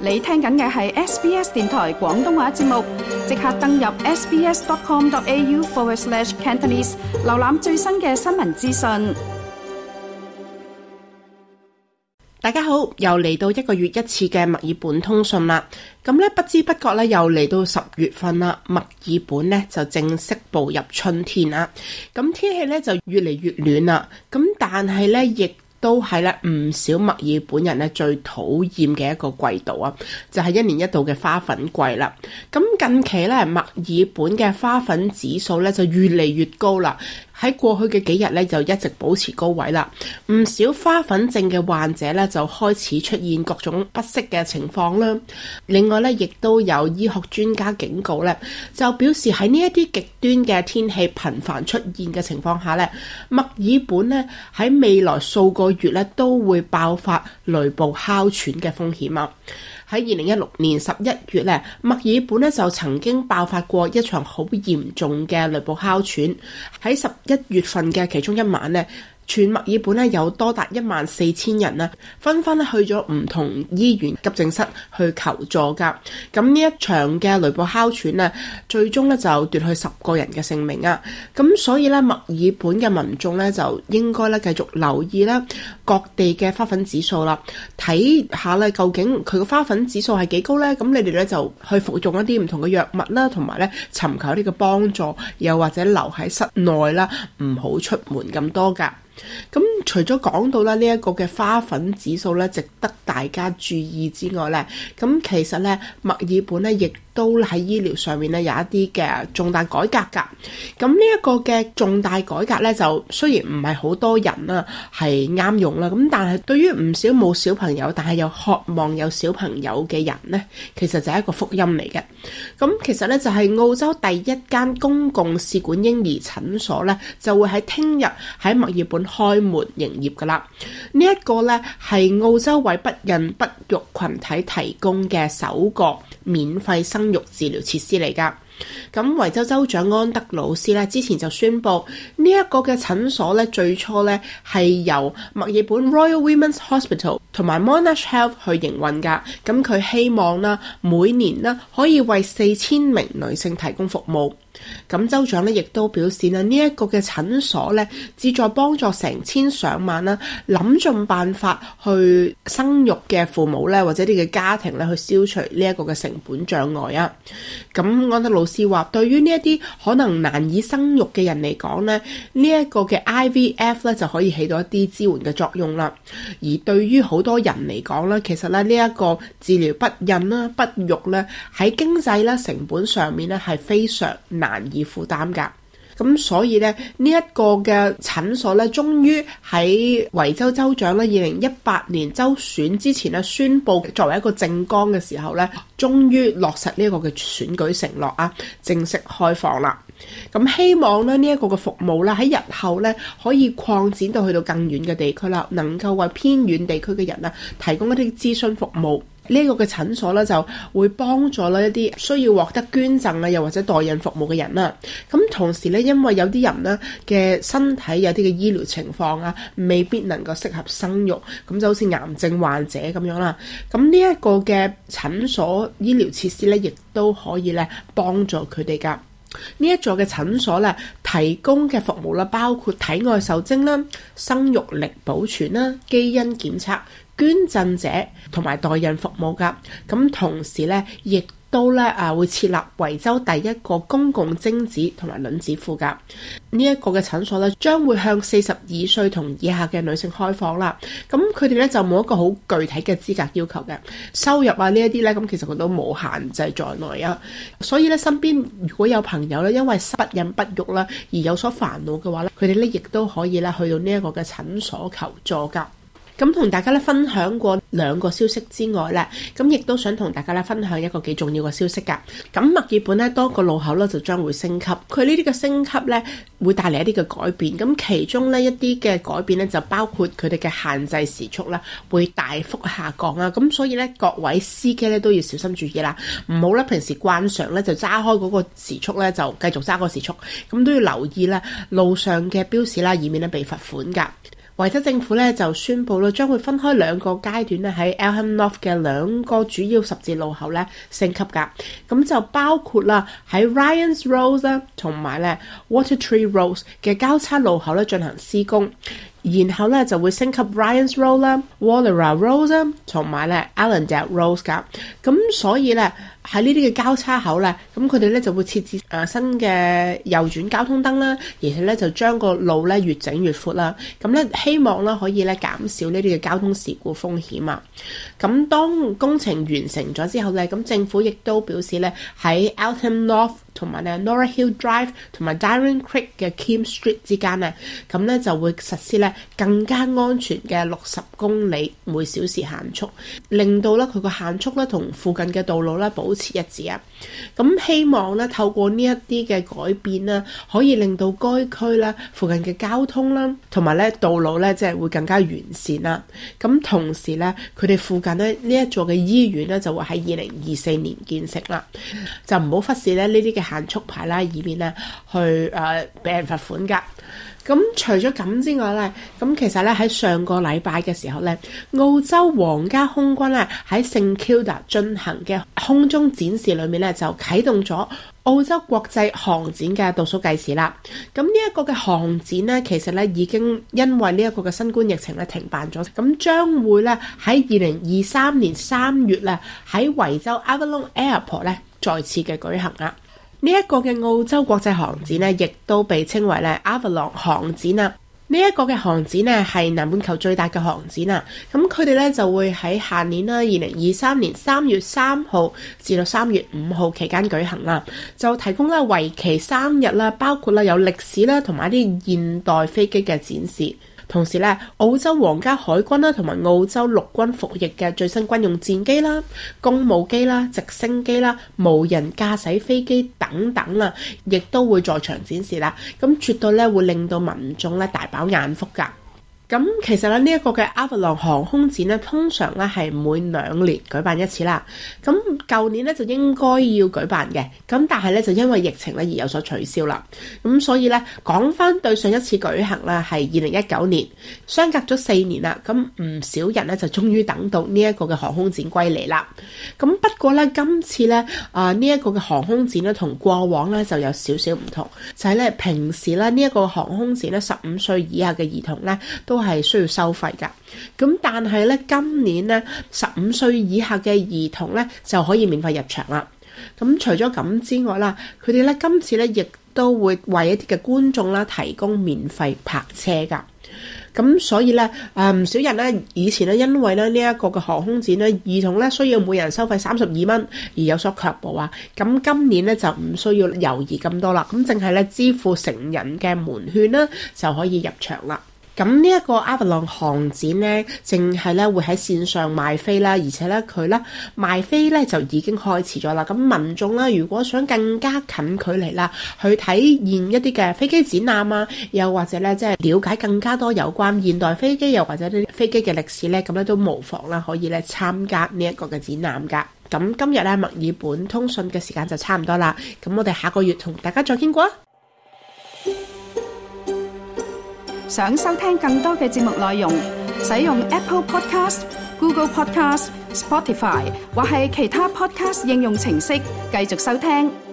你聽緊嘅係 SBS 電台廣東話節目，即刻登入 sbs.com.au/Cantonese 瀏覽最新嘅新聞資訊。 大家好，又嚟到一個月一次嘅墨爾本通訊啦。咁咧不知不覺咧又嚟到10月份啦，墨爾本咧就正式步入春天啦。咁天氣咧就越嚟越暖啦。咁但係咧亦都係咧唔少墨爾本人咧最討厭嘅一個季度啊，就係一年一度嘅花粉季啦。咁近期咧墨爾本嘅花粉指數咧就越嚟越高啦。喺過去嘅幾日咧就一直保持高位啦，唔少花粉症嘅患者咧就開始出現各種不適嘅情況啦。另外咧亦都有醫學專家警告咧，就表示喺呢一啲極端嘅天氣頻繁出現嘅情況下咧，墨爾本咧喺未來數個月咧都會爆發雷暴哮喘嘅風險啊。喺2016年11月咧，墨爾本咧就曾經爆發過一場好嚴重嘅雷暴哮喘。喺11月份嘅其中一晚咧，全墨爾本咧有多達14000人啦，紛紛去咗唔同醫院急症室去求助噶。咁呢一場嘅雷暴哮喘咧，最終咧就奪去10個人嘅性命啊！咁所以咧，墨爾本嘅民眾咧就應該咧繼續留意啦各地嘅花粉指數啦，睇下咧究竟佢個花粉指數係幾高咧？咁你哋咧就去服用一啲唔同嘅藥物啦，同埋咧尋求呢個幫助，又或者留喺室內啦，唔好出門咁多噶。咁除咗講到咧呢一個嘅花粉指數咧值得大家注意之外咧，咁其實咧墨爾本咧亦都喺醫療上面咧有一啲嘅重大改革噶。咁呢一個嘅重大改革咧就雖然唔係好多人啦係啱用啦，咁但係對於唔少冇小朋友但係又渴望有小朋友嘅人咧，其實就係一個福音嚟嘅。咁其實咧就係澳洲第一間公共試管嬰兒診所咧就會喺聽日喺墨爾本開門營業噶啦。呢一個咧係澳洲為不孕不育群體提供嘅首個免費生育治療設施嚟噶。咁維州州長安德魯斯咧之前就宣布呢一個嘅診所咧最初咧係由墨爾本 Royal Women's Hospital 同埋 Monash Health 去營運噶。咁佢希望啦每年啦可以為4000名女性提供服務。咁州長咧亦都表示啦，呢一個嘅診所咧旨在幫助成千上萬啦諗盡辦法去生育嘅父母咧或者啲嘅家庭咧去消除呢一個嘅成本障礙啊。咁安德魯斯話，對於呢一啲可能難以生育嘅人嚟講咧，呢一個嘅 IVF 咧就可以起到一啲支援嘅作用啦。而對於好多人嚟講咧，其實咧呢一個治療不孕啦不育咧喺經濟啦成本上面咧係非常難以負擔噶。咁所以咧呢一個嘅診所咧終於喺維州州長咧2018年州選之前咧宣布作為一個政綱嘅時候咧，終於落實呢一個嘅選舉承諾啊，正式開放啦。咁希望咧呢一個嘅服務啦喺日後咧可以擴展到去到更遠嘅地區啦，能夠為偏遠地區嘅人啊提供一啲諮詢服務。呢個嘅診所咧就會幫助咧一啲需要獲得捐贈啊，又或者代孕服務嘅人啦。咁同時咧，因為有啲人咧嘅身體有啲嘅醫療情況啊，未必能夠適合生育，咁就好似癌症患者咁樣啦。咁呢一個嘅診所醫療設施咧，亦都可以咧幫助佢哋噶。呢一座嘅診所咧提供嘅服務啦，包括體外受精啦、生育力保存啦、基因檢測、捐贈者同埋代孕服務噶。咁同時咧，亦都咧會設立維州第一個公共精子同埋卵子庫噶。呢一個嘅診所咧將會向42歲同以下嘅女性開放啦。咁佢哋咧就冇一個好具體嘅資格要求嘅，收入啊呢一啲咧，咁其實佢都冇限制在內啊。所以咧身邊如果有朋友咧因為不孕不育啦而有所煩惱嘅話咧，佢哋咧亦都可以咧去到呢一個嘅診所求助噶。咁同大家咧分享過2個消息之外咧，咁亦都想同大家咧分享一個幾重要嘅消息噶。咁墨爾本咧多個路口咧就將會升級，佢呢啲嘅升級咧會帶嚟一啲嘅改變。咁其中咧一啲嘅改變咧就包括佢哋嘅限制時速啦會大幅下降啊。咁所以咧各位司機咧都要小心注意啦，唔好咧平時慣常咧就揸開嗰個時速咧就繼續揸個時速，咁都要留意啦路上嘅標示啦，以免咧被罰款噶。 維州政府咧就宣布啦，將會分開兩個階段咧喺 Eltham North 嘅兩個主要十字路口咧升級㗎。咁就包括啦喺 Ryans Road 啦同埋咧 Water Tree Road 嘅交叉路口咧進行施工。然後咧就會升級 Ryans Road 啦、Woollera Road 啦，同埋咧 Allendale Road 㗎。咁所以咧喺呢啲嘅交叉口咧，咁佢哋咧就會設置新嘅右轉交通燈啦，而且咧就將個路咧越整越闊啦。咁咧希望咧可以咧減少呢啲嘅交通事故風險啊。咁當工程完成咗之後咧，咁政府亦都表示咧喺 Eltham North 同埋咧 Norah Hill Drive 同埋 Dryden Creek 嘅 Kim Street 之間咧，咁咧就會實施咧更加安全嘅60公里每小時限速，令到咧佢個限速咧同附近嘅道路咧保持一致啊。咁希望咧透過呢一啲嘅改變啦，可以令到該區咧附近嘅交通啦，同埋咧道路咧即係會更加完善啦。咁同時咧，佢哋附近咧呢一座嘅醫院咧就會喺2024年建成啦。就唔好忽視咧呢啲嘅限速牌啦，以免咧去俾人罰款㗎。咁除咗咁之外咧，咁其實咧喺上個禮拜嘅時候咧，澳洲皇家空軍咧喺聖 Kilda 進行嘅空中展示裏面咧就啟動咗澳洲國際航展嘅倒數計時啦。咁呢一個嘅航展咧，其實咧已經因為呢一個嘅新冠疫情咧停辦咗，咁將會咧喺2023年3月咧喺維州 Avalon Airport 咧再次嘅舉行啊。呢一個嘅澳洲國際航展咧，亦都被稱為咧 Avalon 航展啊。呢一個嘅航展咧係南半球最大嘅航展啊。咁佢哋咧就會喺下年啦，2023年3月3號至到3月5號期間舉行啦。就提供咧為期3日啦，包括啦有歷史啦同埋一啲現代飛機嘅展示。同時咧，澳洲皇家海軍啦，同埋澳洲陸軍服役嘅最新軍用戰機啦、公務機啦、直升機啦、無人駕駛飛機等等啦，亦都會在場展示啦。咁絕對咧會令到民眾咧大飽眼福㗎。咁其實咧呢一個嘅 Avalon 航空展咧，通常咧係每2年舉辦一次啦。咁舊年咧就應該要舉辦嘅，咁但係咧就因為疫情咧而有所取消啦。咁所以咧講翻對上一次舉行咧係2019年，相隔咗4年啦。咁唔少人咧就終於等到呢一個嘅航空展歸嚟啦。咁不過咧今次咧呢一個嘅航空展咧同過往咧就有少少唔同，就係咧平時咧呢一個航空展咧15歲以下嘅兒童咧都係需要收費㗎。咁但係咧今年咧15歲以下嘅兒童咧就可以免費入場啦。咁除咗咁之外啦，佢哋咧今次咧亦都會為一啲嘅觀眾啦提供免費泊車㗎。咁所以咧唔少人咧以前咧因為咧呢一個嘅航空展咧兒童咧需要每人收費32蚊而有所卻步啊。咁今年咧就唔需要猶豫咁多啦，咁淨係咧支付成人嘅門券啦就可以入場啦。咁呢一個 Avalon 航展咧，淨係咧會喺線上賣飛啦，而且咧佢咧賣飛咧就已經開始咗啦。咁民眾啦，如果想更加近距離啦，去體驗一啲嘅飛機展覽啊，又或者咧即係了解更加多有關現代飛機又或者啲飛機嘅歷史咧，咁咧都無妨啦，可以咧參加呢一個嘅展覽噶。咁今日咧墨爾本通訊嘅時間就差唔多啦，咁我哋下個月同大家再傾過。 想收聽更多嘅節目內容，使用 Apple Podcast、Google Podcast、Spotify 或係其他 Podcast 應用程式繼續收聽。